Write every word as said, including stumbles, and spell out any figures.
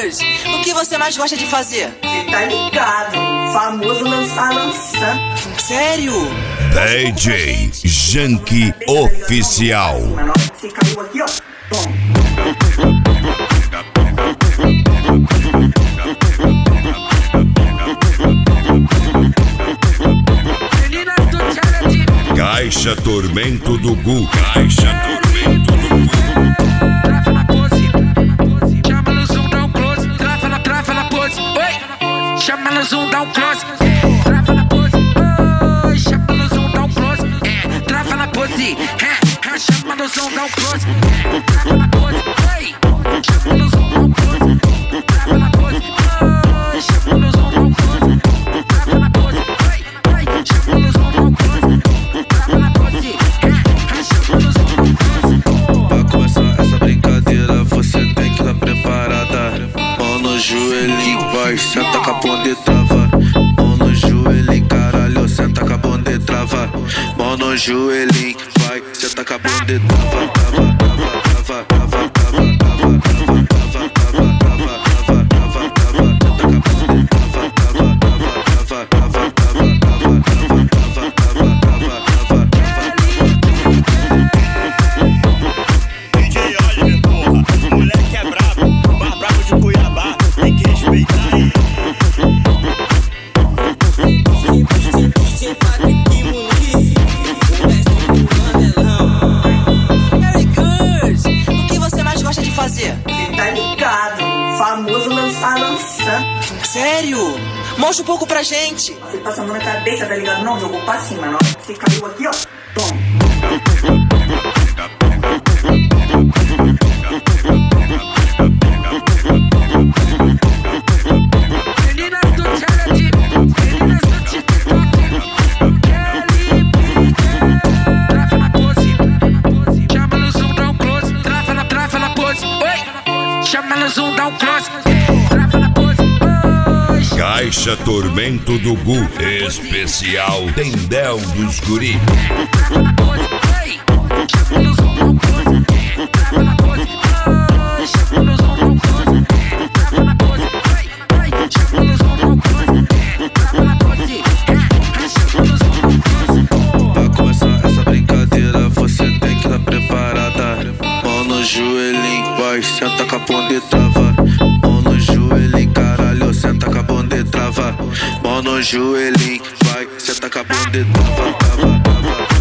Girls, o que você mais gosta de fazer? Cê tá ligado, famoso lançar lançando. Sério? D J Janky Oficial. Você caiu aqui, ó. Tom. Caixa Tormento do Gu. Caixa Tormento do Gu. Trava na pose, chama no zoom, dá um close. Trava na, trava na pose, oi. Chama no zoom, dá um close. Trava na pose, oi. Chama no zoom, dá um close. É, trava na pose, é. Chama no zoom, dá um close. Trava na pose, oi. Chama no zoom, dá um close. Trava na pose, oi. Chama no zoom, dá um close. Trava na pose, oi. Chama no zoom, dá um close. Trava na pose, é. Chama no zoom, dá um close. Pra começar essa brincadeira, você tem que estar preparada. Mão no joelhinho, vai, senta com a bunda e trava. Mão no joelhinho, caralho, senta com a bunda e trava. Mão no joelhinho, vai, senta com a bunda e trava. Trava, trava, trava, trava, trava, trava, trava, trava, trava, trava, trava, trava, trava, senta com a bunda e trava, trava, trava, trava, trava, trava, trava, trava, trava, trava, trava, trava. D J Oliver, porra, o moleque é brabo, mais brabo de Cuiabá, tem que respeitar ele. Harry Girls, o que você mais gosta de fazer? Cê tá ligado, famoso lançar lançando. Sério? Mostra um pouco pra gente. Você passa a mão na cabeça, tá ligado? Não, jogou pra cima, não. Você caiu aqui, ó. Tom. Meninas do challenge, meninas do TikTok, Kelly Pique. Trava na pose, chama no zoom, dá um close. Trava na, trava na pose, oi. Chama no zoom, dá um close. Trava na pose, oi. Caixa Tormento do Gu. Especial Tendel dos Guri. Trava na pose, oi. Chama no zoom, dá um close. Trava na pose, oi. Chama no zoom, dá um close. Trava na pose, oi. Chama no zoom, dá um close. Trava na pose, chama no zoom, dá um close. Pra começar essa brincadeira, você tem que estar preparada. Mão no joelhinho, vai, senta com a bunda e trava. Mão no joelhinho, caralho, senta com a bunda e trava. Mão no joelhinho, vai, senta com a bunda e trava, trava, trava.